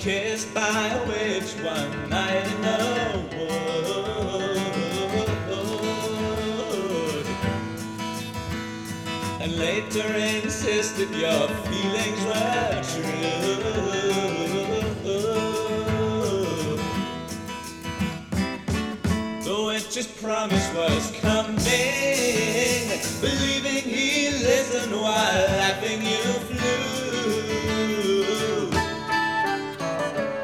kissed by a witch one night in the wood, and later insisted your feelings were true. The witch's promise was coming, believing he listened while laughing you